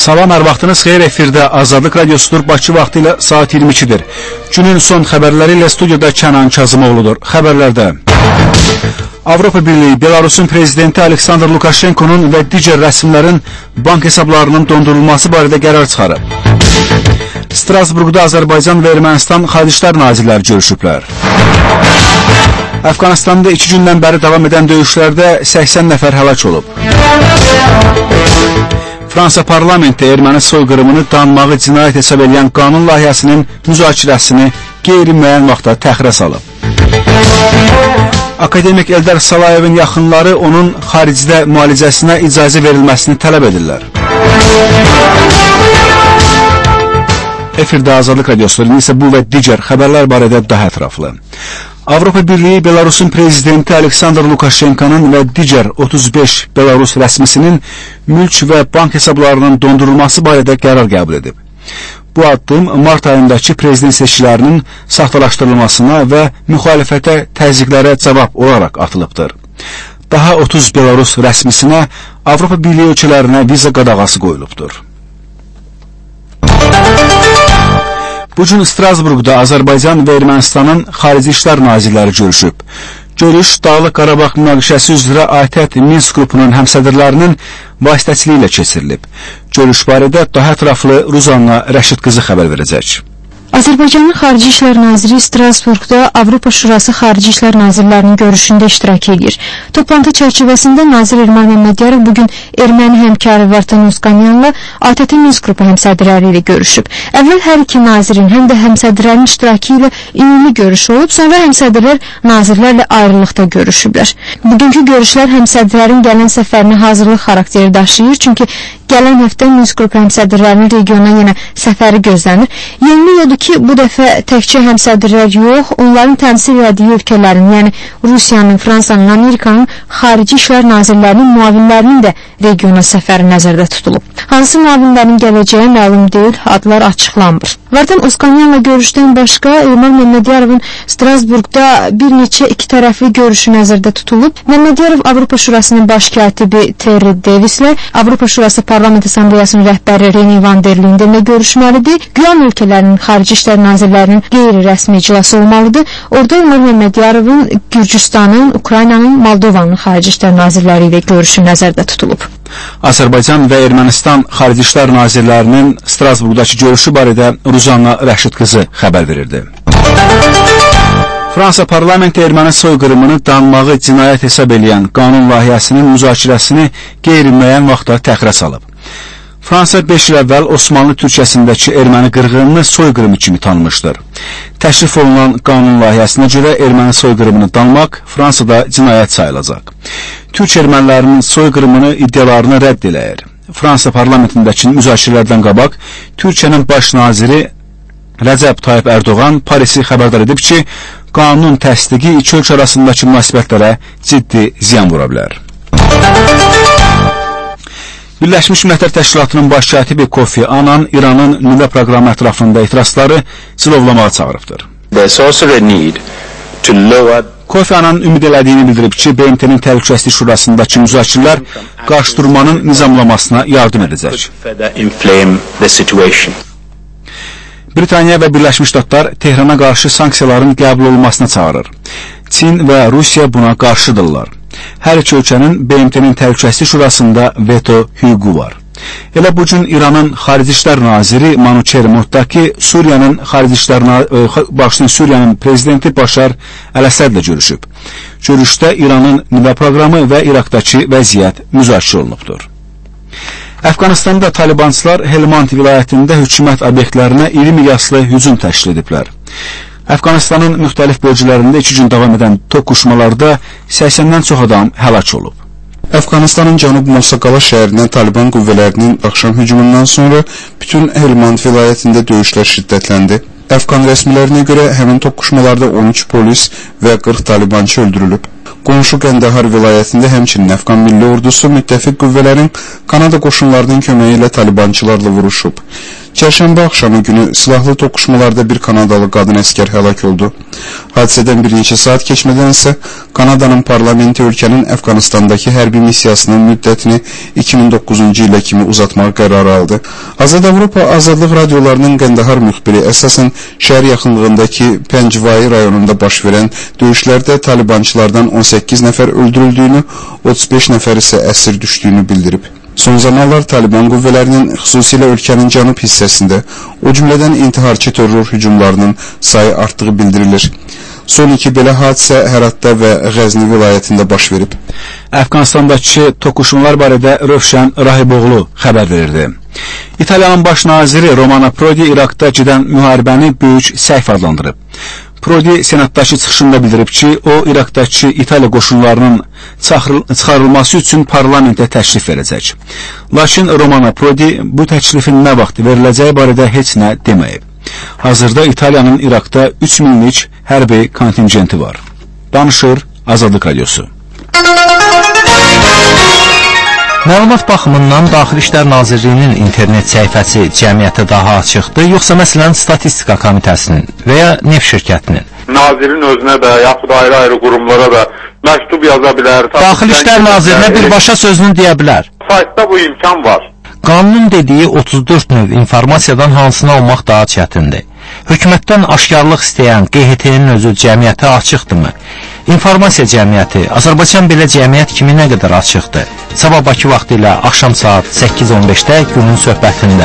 Salam, hər vaxtınız xeyir, efirdə Azadlıq Radiosudur, Bakı vaxtı ilə saat 22-dir. Günün son xəbərləri ilə studiyada Kənan Kazımoğludur. Xəbərlərdə Avropa Birliyi, Belarusun prezidenti Aleksandr Lukashenkonun və digər rəsmilərin bank hesablarının dondurulması barədə qərar çıxarıb. Strasburqda Azərbaycan və Ermənistan Xarici İşlər nazirləri görüşüblər. Əfqanistanda 2 gündən bəri davam edən döyüşlərdə 80 nəfər həlak olub. Fransa parlamenti erməni soyqırımını danmağı cinayət hesab edən qanun layihəsinin müzakirəsini qeyri-müəyyən vaxtda təxirə salıb. Akademik Eldar Salayevin yaxınları onun xaricdə müalicəsinə icazə verilməsini tələb edirlər. Efirdə Azadlıq Radiosudur, isə bu və digər xəbərlər barədə daha ətraflı. Avropa Birliyi Belarusun prezidenti Aleksandr Lukashenkonun və digər 35 Belarus rəsmisinin mülk və bank hesablarının dondurulması barədə qərar qəbul edib. Bu addım mart ayındakı prezident seçkilərinin saxtalaşdırılmasına və müxalifətə təzyiqlərə cavab olaraq atılıbdır. Daha 30 Belarus rəsmisinə Avropa Birliyi ölkələrinə viza qadağası qoyulubdur. Bugün Strasburqda Azərbaycan və Ermənistanın Xarici İşlər nazirləri görüşüb. Görüş Dağlıq Qarabağ münaqişəsi üzrə ATƏT Minsk qrupunun həmsədrlərinin vasitəçiliyi ilə keçirilib. Görüş barədə daha ətraflı Ruzanna Rəşid qızı xəbər verəcək. Azərbaycanın Xarici İşlər Naziri Strasburqda Avropa Şurası Xarici İşlər Nazirlərinin görüşündə iştirak edir. Toplantı çərçivəsində Nazir Elmar Məmmədiyarov bugün erməni həmkarı Vartan Usqanyanla ATƏT Minsk qrupu həmsədrləri ilə görüşüb. Əvvəl hər iki nazirin həm də həmsədrlərin iştirakı ilə ümumi görüş olub, sonra həmsədrlər nazirlərlə ayrılıqda görüşüblər. Bugünkü görüşlər həmsədrlərin gələn səfərinə hazırlıq xarakteri daşıyır, çünki gələn həftə Minsk qrupu həmsədrlərinin regionuna yenə səfəri gözlənir. Yeni odur ki, bu dəfə təkcə həmsədrlər yox, onların təmsil etdiyi ölkələrin, yəni Rusiyanın, Fransanın, Amerikanın Xarici İşlər Nazirlərinin müavinlərinin də regiona səfəri nəzərdə tutulub. Hansı müavinlərin gələcəyi məlum deyil, adlar açıqlanmır. Vartan Usqanyanla görüşdən başqa Elmar Məmmədiyarovun Strasburqda bir neçə iki tərəfli görüşü nəzərdə tutulub. Məmmədiyarov Avropa Şurasının baş katibi Terry Davislə Avropa Şurası Parlament Assambleyasının rəhbəri Reni Van der Lindenlə görüşməlidir. Güyan ölkələrinin Xarici İşlər Nazirlərinin qeyri-rəsmi iclası olmalıdır. Orada Elmar Məmmədiyarovun Gürcüstanın, Ukraynanın, Moldovanın Xarici İşlər Nazirləri ilə görüşü nəzərdə tutulub. Azərbaycan və Ermənistan Xarici İşlər Nazirlərinin Strasburqdakı görüşü barədə Ruzanna Rəşid qızı xəbər verirdi. Fransa parlamenti erməni soyqırımını danmağı cinayət hesab edən qanun layihəsinin müzakirəsini qeyri-müəyyən vaxtda təxirə salıb. Fransa 5 il əvvəl Osmanlı Türkiyəsindəki erməni qırğınını soyqırımı kimi tanımışdır. Təşrif olunan qanun layihəsinə görə erməni soyqırımını danmaq Fransada cinayət sayılacaq. Türk ermənilərinin soyqırımını iddialarını rədd eləyir. Fransa parlamentindəki müzakirələrdən qabaq Türkiyənin baş naziri Rəcəb Tayyip Erdoğan Parisi xəbərdar edib ki, qanunun təsdiqi iki ölkə arasındakı münasibətlərə ciddi ziyan vura bilər. Birləşmiş Millətlər Təşkilatının baş katibi Kofi Annan İranın nüvə proqramı ətrafında etirazları cilovlamağa çağırıbdır. Kofi Annan ümid elədiyini bildirib ki, BMT-nin Təhlükəsizlik Şurasındakı müzakirələr qarşıdurmanın nizamlamasına yardım edəcək. Britaniya və Birləşmiş Ştatlar Tehrana qarşı sanksiyaların qəbul olunmasına çağırır. Çin və Rusiya buna qarşıdırlar. Hər iki ölkənin BMT-nin Təhlükəsizlik Şurasında veto hüququ var. Elə bugün İranın Xarici İşlər Naziri Manucher Mottaki Suriyanın prezidenti Başar Əl-Əsədlə görüşüb. Görüşdə İranın nüvə proqramı və İraqdakı vəziyyət müzakirə olunubdur. Əfqanistanda Talibançılar Helmand vilayətində hökumət obyektlərinə iri miqyaslı hücum təşkil ediblər. Əfqanistanın müxtəlif bölgələrində 2 gün davam edən toqquşmalarda 80-dən çox adam həlak olub. Əfqanistanın Cənub Mosaqala şəhərinə Taliban qüvvələrinin axşam hücumundan sonra bütün Helmand vilayətində döyüşlər şiddətləndi. Əfqan rəsmilərinə görə həmin toqquşmalarda 13 polis və 40 talibançı öldürülüb. Qonşu Qəndahar vilayətində həmçinin Əfqan Milli Ordusu müttəfiq qüvvələrin Kanada qoşunlarının köməyi ilə talibançılarla vuruşub. Çərşənbə axşamı günü silahlı toqquşmalarda bir Kanadalı qadın əskər həlak oldu. Hadisədən bir neçə saat keçmədən isə Kanadanın parlamenti ölkənin Əfqanistandakı hərbi missiyasının müddətini 2009-cu ilə kimi uzatmaq qərarı aldı. Azad Avropa Azadlıq radiolarının Qəndahar müxbiri əsasən şəhər yaxınlığındakı Pəncvai rayonunda baş verən döyüşlərdə talibançılardan 18 nəfər öldürüldüyünü, 35 nəfər isə əsir düşdüyünü bildirib. Son zamanlar Taliban qüvvələrinin xüsusilə ölkənin cənub hissəsində, o cümlədən intiharçı terror hücumlarının sayı artdığı bildirilir. Son iki belə hadisə Həratda və Qəzni vilayətində baş verib. Əfqanistandakı toqquşmalar barədə Rövşən Rahiboğlu xəbər verirdi. İtaliyanın baş naziri Romano Prodi İraqda gedən müharibəni böyük səhv adlandırıb. Prodi senatdakı çıxışında bildirib ki, o İraqdakı İtaliya qoşunlarının çıxarılması üçün parlamentə təklif verəcək. Lakin Romano Prodi bu təklifin nə vaxt veriləcəyi barədə heç nə deməyib. Hazırda İtaliyanın İraqda 3 minlik hərbi kontingenti var. Danışır Azadlıq Radiosu. Məlumat baxımından Daxili İşlər Nazirliyinin internet səhifəsi cəmiyyətə daha açıqdır, yoxsa məsələn Statistika Komitəsinin və ya neft şirkətinin? Nazirin özünə də, yaxud ayrı-ayrı qurumlara da məktub yaza bilər. Daxili İşlər Nazirinə birbaşa sözünü deyə bilər. Saytda bu imkan var. Qanunun dediyi 34 növ informasiyadan hansını almaq daha çətindir. Hökumətdən aşkarlıq istəyən QHT-nin özü cəmiyyətə açıqdırmı? İnformasiya cəmiyyəti, Azərbaycan belə cəmiyyət kimi nə qədər açıqdır? Sabah Bakı vaxtı ilə axşam saat 8:15-də günün söhbətində.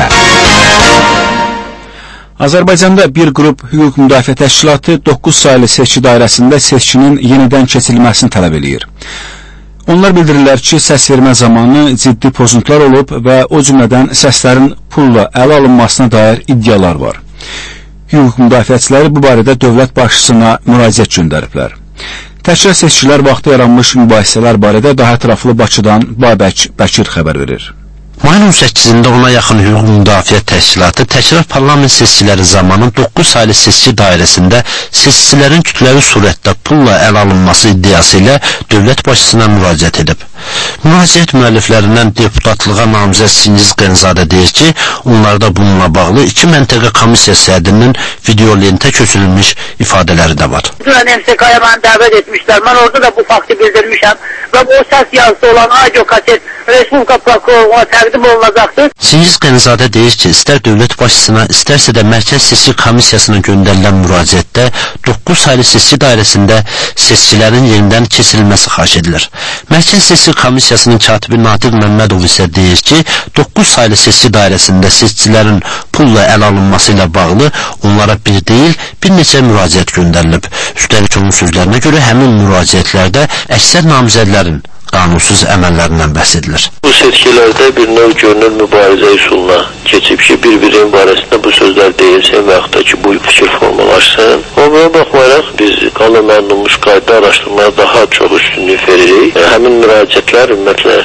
Azərbaycanda bir qrup hüquq müdafiə təşkilatı 9 saylı seçki dairəsində seçkinin yenidən keçirilməsini tələb edir. Onlar bildirirlər ki, səs vermə zamanı ciddi pozuntular olub və o cümlədən səslərin pulla ələ alınmasına dair iddialar var. Hüquq müdafiəçiləri bu barədə dövlət başçısına müraciət göndəriblər. Təkrar seçkilər vaxtı yaranmış mübahisələr barədə daha ətraflı Bakıdan Babək Bəkir xəbər verir. Mayın 18-də ona yaxın hüquq müdafiə təşkilatı təkrar parlament seçkiləri zamanı 9 saylı seçki dairəsində seçkilərin kütləvi surətdə pulla əl alınması iddiası ilə dövlət başçısına müraciət edib. Müraciət müəlliflərindən deputatlığa namizəd Singiz Qənzadə deyir ki, onlarda bununla bağlı 2 məntəqə komissiya sədrinin videolentə köçürülmüş ifadələri də var. MSK-ya mən dəvət etmişlər, mən orada da bu faktı bildirmişəm və bu səs yazısı olan audio kaset Respublika prokurorluğuna təqdim olunacaqdır. Singiz Qənzadə deyir ki, istər dövlət başçısına, istərsə də Mərkəz Seçki Komissiyasına göndərilən müraciətdə 9 saylı seçki dairəsində seçkilərin yenidən keçirilməsi xahiş edilir. Mərkəz Seçki Komissiyasının katibi Natiq Məmmədov isə deyir ki, 9 saylı seçki dairəsində seçkilərin pulla əl alınması ilə bağlı onlara bir deyil, bir neçə müraciət göndərilib. Üstəlik onun sözlərinə görə həmin müraciətlərdə əksər namizədlərin qanunsuz əməllərindən bəhs edilir. Bu seçkilərdə bir növ görünür mübarizə üsuluna keçib ki, bir-birinin barəsində bu sözlər deyilsin və yaxud da ki, bu fikir formalaşsın. O buna baxmayaraq biz qanun məzmunlu qayda araşdırmaya daha çox üstünlük veririk. Həmin müraciətlər ümumiyyətlə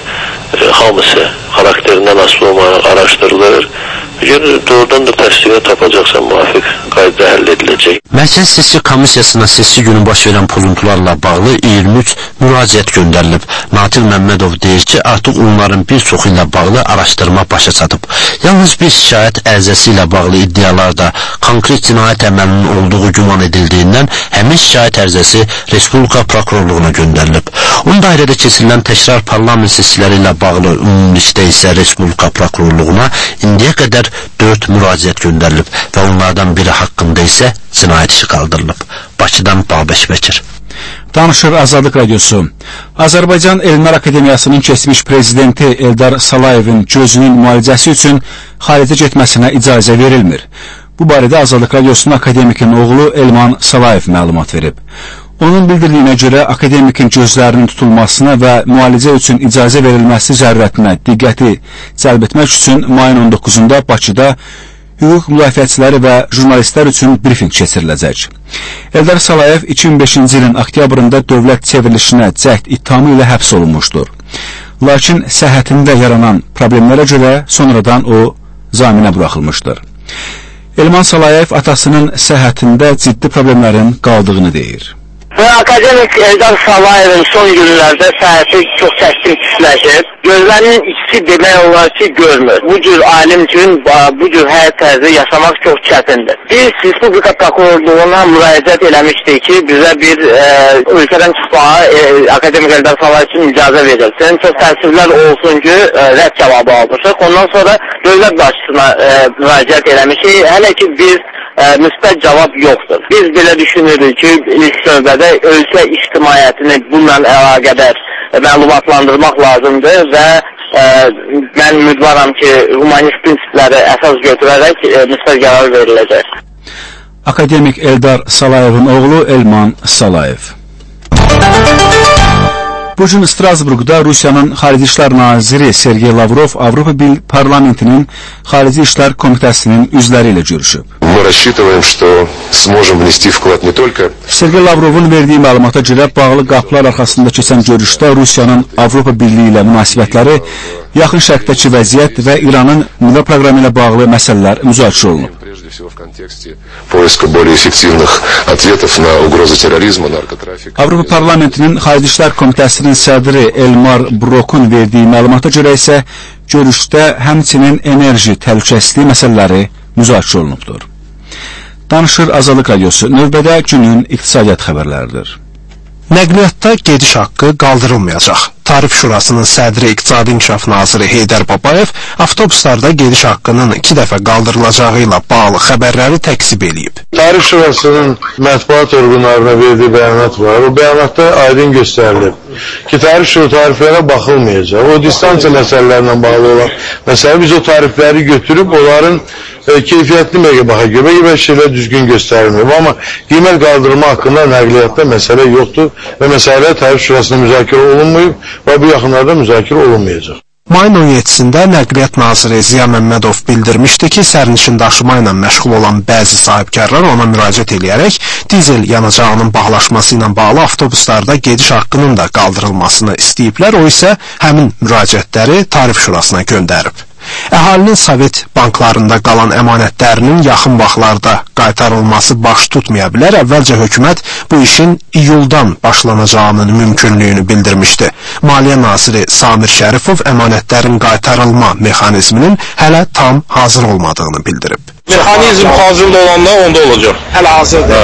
hamısı xarakterindən asılı olmayaraq araşdırılır. Doğrudan da təsdiqə tapacaqsa müvafiq qayda həll ediləcək. Mərkəz Seçki Komissiyasına seçki günü baş verən pozuntularla bağlı 23 müraciət göndərilib. Natiq Məmmədov deyir ki, artıq onların bir çoxu ilə bağlı araşdırma başa çatıb. Yalnız bir şikayət ərizəsi ilə bağlı iddialar da konkret cinayət əməlinin olduğu güman edildiyindən həmin şikayət ərizəsi Respublika prokurorluğuna göndərilib. 10 dairədə keçirilən təkrar parlament seçkiləri ilə bağlı ümumilikdə isə Respublika prokurorluğuna indiyə qədər 4 müraciət göndərilib və onlardan biri haqqında isə cinayət işi qaldırılıb. Bakıdan Babək Bəkir. Danışır Azadlıq Radiosu. Azərbaycan Elmlər Akademiyasının keçmiş prezidenti Eldar Salayevin gözünün müalicəsi üçün xaricə getməsinə icazə verilmir. Bu barədə Azadlıq Radiosunun akademikin oğlu Elman Salayev məlumat verib. Onun bildirdiyinə görə akademikin gözlərinin tutulmasına və müalicə üçün icazə verilməsi zərurətinə diqqəti cəlb etmək üçün mayın 19-da Bakıda hüquq müdafiəçiləri və jurnalistlər üçün brifinq keçiriləcək. Eldar Salayev 2005-ci ilin oktyabrında dövlət çevrilişinə cəhd ittihamı ilə həbs olunmuşdur. Lakin səhhətində yaranan problemlərə görə sonradan o zaminə buraxılmışdır. Elman Salayev atasının səhhətində ciddi problemlərin qaldığını deyir. Və akademik Eldar Salayevin son günlərdə səhəti çox kəskin pisləşir. Gözlərinin ikisi demək olar ki, görmür. Bu cür alim üçün bu cür həyat tərzi yaşamaq çox çətindir. Biz Respublika Prokurorluğuna müraciət eləmişdik ki, bizə bir ölkədən çıxmağa akademik Eldar Salayev üçün icazə verilsin. Çox təəssüflər olsun ki, rədd cavabı almışıq. Ondan sonra dövlət başçısına müraciət eləmişik. Hələ ki biz müsbət cavab yoxdur. Biz belə düşünürük ki, ilk növbədə ölkə ictimaiyyətini bununla əlaqədar məlumatlandırmaq lazımdır və mən ümidvaram ki, humanist prinsipləri əsas götürərək müsbət qərar veriləcək. Akademik Eldar Salayevin oğlu Elman Salayev. Bugün Strasburqda Rusiyanın Xarici İşlər Naziri Sergey Lavrov Avropa Parlamentinin Xarici İşlər Komitəsinin üzvləri ilə görüşüb. Sergey Lavrovun verdiyi məlumata görə bağlı qapılar arxasında keçən görüşdə Rusiyanın Avropa Birliyi ilə münasibətləri, yaxın şərqdəki vəziyyət və İranın nüvə proqramı ilə bağlı məsələlər müzakirə olunub. Avropa Parlamentinin Xarici İşlər Komitəsinin sədri Elmar Brokun verdiyi məlumata görə isə görüşdə həmçinin enerji təhlükəsizliyi məsələləri müzakirə olunubdur. Danışır Azadlıq Radiosu. Növbədə günün iqtisadiyyat xəbərləridir. Nəqliyyatda gediş haqqı qaldırılmayacaq. Tarif Şurasının sədri İqtisadi İnkişaf Naziri Heydər Babayev avtobuslarda gediş haqqının 2 dəfə qaldırılacağı ilə bağlı xəbərləri təkzib eləyib. Tarif Şurasının mətbuat orqanlarına verdiyi bəyanat var. O bəyanatda aydın göstərilib ki, tariflərə baxılmayacaq. O distansiya məsələlərlə bağlı olan məsələ biz o tarifləri götürüb onların keyfiyyətli məqabaha görə şeylər düzgün göstərilməyib. Amma qiymət qaldırma haqqında nəqliyyatda məsələ yoxdur və məsələ Tarif Şurasında müzakirə olunmayıb və bu yaxınlarda müzakirə olunmayacaq. Mayın 17-sində Nəqliyyat Naziri Ziya Məmmədov bildirmişdi ki, sərnişin daşıma ilə məşğul olan bəzi sahibkarlar ona müraciət edərək dizel yanacağının bahalaşması ilə bağlı avtobuslarda gediş haqqının da qaldırılmasını istəyiblər. O isə həmin müraciətləri Tarif Şurasına göndərib. Əhalinin Sovet banklarında qalan əmanətlərinin yaxın vaxtlarda qaytarılması baş tutmaya bilər. Əvvəlcə hökumət bu işin iyuldan başlanacağının mümkünlüyünü bildirmişdi. Maliyyə Naziri Samir Şərifov əmanətlərin qaytarılma mexanizminin hələ tam hazır olmadığını bildirib. Mexanizm hazır olanda onda olacaq. Hələ hazırdır.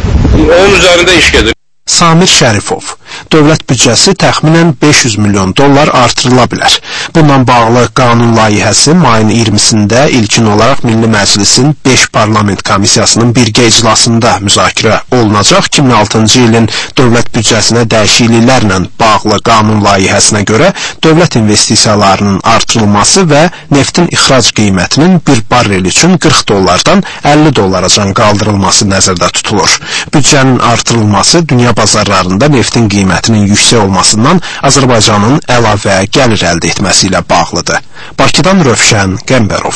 Onun üzərində iş gedir. Samir Şərifov, dövlət büdcəsi təxminən 500 milyon dollar artırıla bilər. Bundan bağlı qanun layihəsi mayın 20-sində ilkin olaraq Milli Məclisin 5 parlament komissiyasının birgə iclasında müzakirə olunacaq. 2006-cı ilin dövlət büdcəsinə dəyişikliklərlə bağlı qanun layihəsinə görə dövlət investisiyalarının artırılması və neftin ixrac qiymətinin bir barrel üçün 40 dollardan 50 dollaracan qaldırılması nəzərdə tutulur. Büdcənin artırılması dünya bazarlarında neftin qiymətinin yüksək olmasından Azərbaycanın əlavə gəlir əldə etməsi ilə bağlıdır. Bakıdan Rövşən Qəmbərov.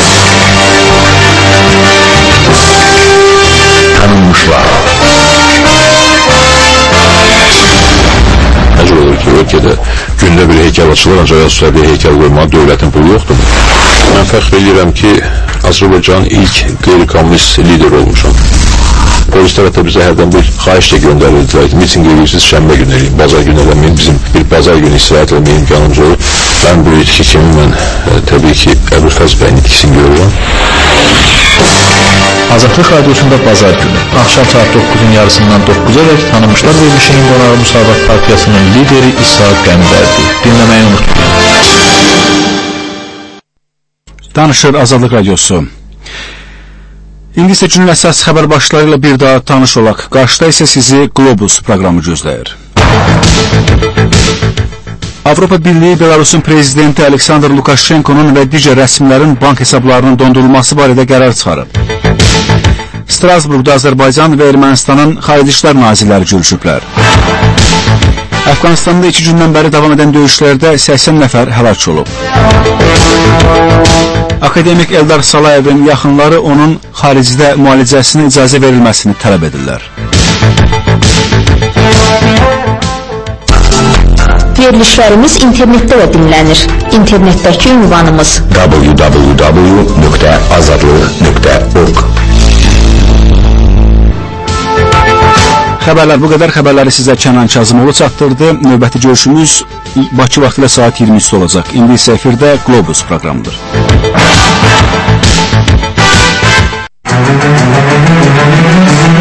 Tanınmışlar. Necə olur ki, ölkədə gündə bir heykəl açılır, ancaq Əsusəbiyə heykəl qoymağa dövlətin pulu yoxdur. Mən fəxr edirəm ki, Azərbaycanın ilk qeyri-kommunist lider olmuşam. Polis tərəfdə bizə hərdən bir xahiş də göndərirdilər ki, miting edirsiniz, şənbə günü eləyin, bazar günü eləməyin, bizim bir bazar günü istirahət eləməyə imkanımız olur. Mən bu itki kimi mən təbii ki, Əbülfəz bəyin itkisini görürəm. Azadlıq Radiosunda bazar günü, axşam saat 9-un yarısından 9-a dək tanınmışlar verilişinin qonağı Müsavat Partiyasının lideri İshak Qəmbərdir. Dinləməyi unutmayın. Danışır Azadlıq Radiosu. İndi isə günün əsas xəbər başları ilə bir daha tanış olaq. Qarşıda isə sizi Globus proqramı gözləyir. Avropa Birliyi Belarusun prezidenti Aleksandr Lukashenkonun və digər rəsmilərin bank hesablarının dondurulması barədə qərar çıxarıb. Strasburqda Azərbaycan və Ermənistanın Xarici İşlər Nazirləri görüşüblər. Əfqanistanda 2 gündən bəri davam edən döyüşlərdə 80 nəfər həlak olub. Akademik Eldar Salayevin yaxınları onun xaricdə müalicəsinə icazə verilməsini tələb edirlər. Verilişlərimiz internetdə də dinlənir. İnternetdəki ünvanımız www.azadlıq.org. Xəbərlər bu qədər. Xəbərləri sizə Kənan Kazımoğlu çatdırdı. Növbəti görüşümüz Bakı vaxtı ilə saat 23-də olacaq. İndi isə efirdə Globus proqramıdır.